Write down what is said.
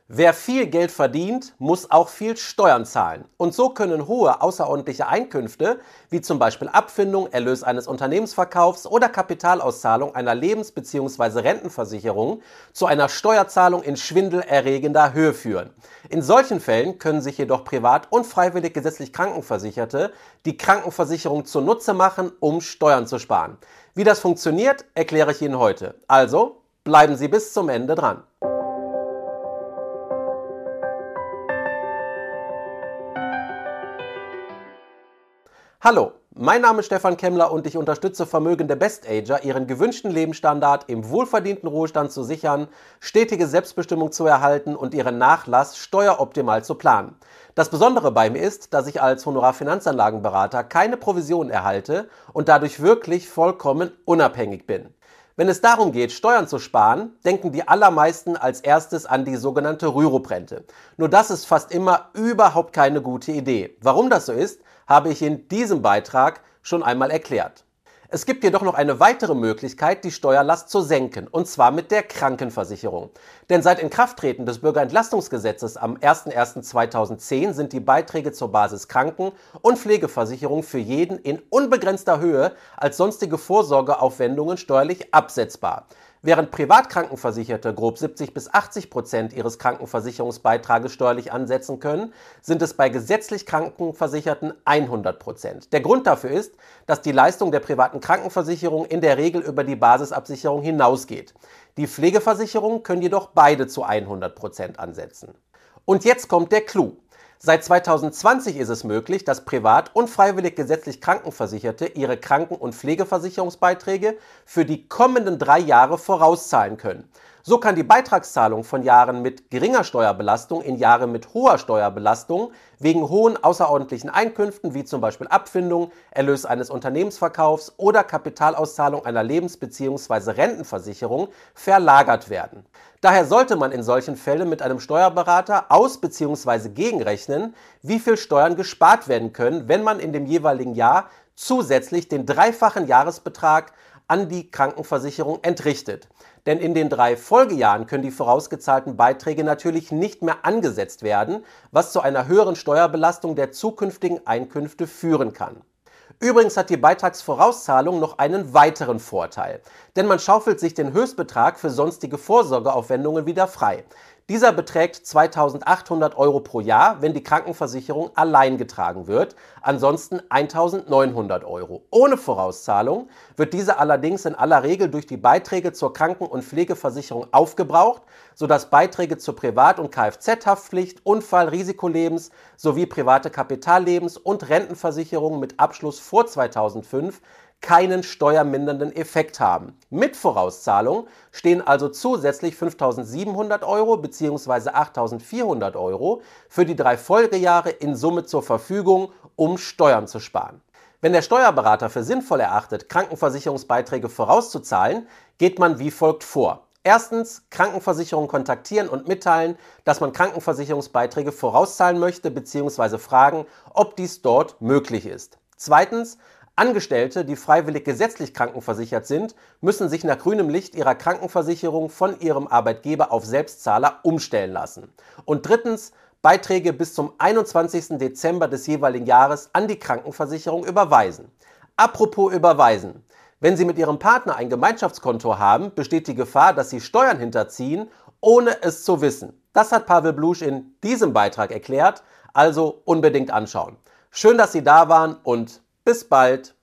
Wer viel Geld verdient, muss auch viel Steuern zahlen. Und so können hohe außerordentliche Einkünfte, wie zum Beispiel Abfindung, Erlös eines Unternehmensverkaufs oder Kapitalauszahlung einer Lebens- bzw. Rentenversicherung, zu einer Steuerzahlung in schwindelerregender Höhe führen. In solchen Fällen können sich jedoch privat und freiwillig gesetzlich Krankenversicherte die Krankenversicherung zunutze machen, um Steuern zu sparen. Wie das funktioniert, erkläre ich Ihnen heute. Also bleiben Sie bis zum Ende dran. Hallo, mein Name ist Stefan Kemmler und ich unterstütze vermögende Best-Ager, ihren gewünschten Lebensstandard im wohlverdienten Ruhestand zu sichern, stetige Selbstbestimmung zu erhalten und ihren Nachlass steueroptimal zu planen. Das Besondere bei mir ist, dass ich als Honorarfinanzanlagenberater keine Provision erhalte und dadurch wirklich vollkommen unabhängig bin. Wenn es darum geht, Steuern zu sparen, denken die allermeisten als erstes an die sogenannte Rürup-Rente. Nur das ist fast immer überhaupt keine gute Idee. Warum das so ist, habe ich in diesem Beitrag schon einmal erklärt. Es gibt jedoch noch eine weitere Möglichkeit, die Steuerlast zu senken, und zwar mit der Krankenversicherung. Denn seit Inkrafttreten des Bürgerentlastungsgesetzes am 01.01.2010 sind die Beiträge zur Basiskranken- und Pflegeversicherung für jeden in unbegrenzter Höhe als sonstige Vorsorgeaufwendungen steuerlich absetzbar. Während Privatkrankenversicherte grob 70-80% ihres Krankenversicherungsbeitrages steuerlich ansetzen können, sind es bei gesetzlich Krankenversicherten 100%. Der Grund dafür ist, dass die Leistung der privaten Krankenversicherung in der Regel über die Basisabsicherung hinausgeht. Die Pflegeversicherungen können jedoch beide zu 100% ansetzen. Und jetzt kommt der Clou. Seit 2020 ist es möglich, dass privat und freiwillig gesetzlich Krankenversicherte ihre Kranken- und Pflegeversicherungsbeiträge für die kommenden 3 Jahre vorauszahlen können. So kann die Beitragszahlung von Jahren mit geringer Steuerbelastung in Jahre mit hoher Steuerbelastung wegen hohen außerordentlichen Einkünften wie zum Beispiel Abfindung, Erlös eines Unternehmensverkaufs oder Kapitalauszahlung einer Lebens- bzw. Rentenversicherung verlagert werden. Daher sollte man in solchen Fällen mit einem Steuerberater aus- bzw. gegenrechnen, wie viel Steuern gespart werden können, wenn man in dem jeweiligen Jahr zusätzlich den dreifachen Jahresbetrag an die Krankenversicherung entrichtet. Denn in den 3 Folgejahren können die vorausgezahlten Beiträge natürlich nicht mehr angesetzt werden, was zu einer höheren Steuerbelastung der zukünftigen Einkünfte führen kann. Übrigens hat die Beitragsvorauszahlung noch einen weiteren Vorteil, denn man schaufelt sich den Höchstbetrag für sonstige Vorsorgeaufwendungen wieder frei. Dieser beträgt 2.800 € pro Jahr, wenn die Krankenversicherung allein getragen wird, ansonsten 1.900 €. Ohne Vorauszahlung wird diese allerdings in aller Regel durch die Beiträge zur Kranken- und Pflegeversicherung aufgebraucht, sodass Beiträge zur Privat- und Kfz-Haftpflicht, Unfall-, Risikolebens- sowie private Kapitallebens- und Rentenversicherungen mit Abschluss vor 2005 keinen steuermindernden Effekt haben. Mit Vorauszahlung stehen also zusätzlich 5.700 € bzw. 8.400 € für die 3 Folgejahre in Summe zur Verfügung, um Steuern zu sparen. Wenn der Steuerberater für sinnvoll erachtet, Krankenversicherungsbeiträge vorauszuzahlen, geht man wie folgt vor. Erstens, Krankenversicherung kontaktieren und mitteilen, dass man Krankenversicherungsbeiträge vorauszahlen möchte bzw. fragen, ob dies dort möglich ist. Zweitens, Angestellte, die freiwillig gesetzlich krankenversichert sind, müssen sich nach grünem Licht ihrer Krankenversicherung von ihrem Arbeitgeber auf Selbstzahler umstellen lassen. Und drittens, Beiträge bis zum 21. Dezember des jeweiligen Jahres an die Krankenversicherung überweisen. Apropos überweisen. Wenn Sie mit Ihrem Partner ein Gemeinschaftskonto haben, besteht die Gefahr, dass Sie Steuern hinterziehen, ohne es zu wissen. Das hat Pavel Blusch in diesem Beitrag erklärt, also unbedingt anschauen. Schön, dass Sie da waren und bis bald.